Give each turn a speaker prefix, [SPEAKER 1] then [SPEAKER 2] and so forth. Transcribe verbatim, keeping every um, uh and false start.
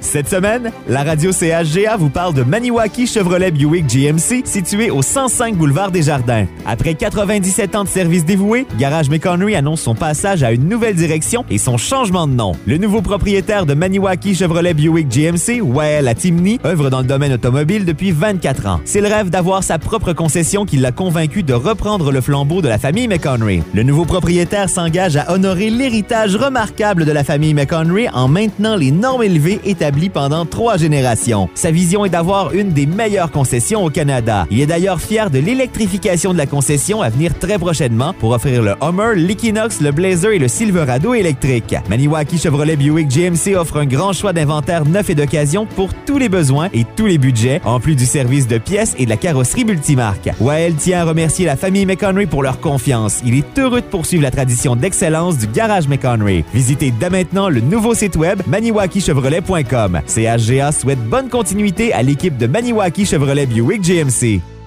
[SPEAKER 1] Cette semaine, la radio C H G A vous parle de Maniwaki Chevrolet Buick G M C, situé au cent cinq boulevard des Jardins. Après quatre-vingt-dix-sept ans de service dévoué, Garage McHenry annonce son passage à une nouvelle direction et son changement de nom. Le nouveau propriétaire de Maniwaki Chevrolet Buick G M C, Wael Atimni, œuvre dans le domaine automobile depuis vingt-quatre ans. C'est le rêve d'avoir sa propre concession qui l'a convaincu de reprendre le flambeau de la famille McHenry. Le nouveau propriétaire s'engage à honorer l'héritage remarquable de la famille McHenry en maintenant les normes élevées établies pendant trois générations. Sa vision est d'avoir une des meilleures concessions au Canada. Il est d'ailleurs fier de l'électrification de la concession à venir très prochainement pour offrir le Hummer, l'Equinox, le Blazer et le Silverado électrique. Maniwaki Chevrolet Buick G M C offre un grand choix d'inventaire neuf et d'occasion pour tous les besoins et tous les budgets, en plus du service de pièces et de la carrosserie multimarque. Wael tient à remercier la famille McHenry pour leur confiance. Il est heureux de poursuivre la tradition d'excellence du Garage McHenry. Visitez dès maintenant le nouveau site web maniwaki chevrolet point com. C H G A souhaite bonne continuité à l'équipe de Maniwaki Chevrolet Buick G M C.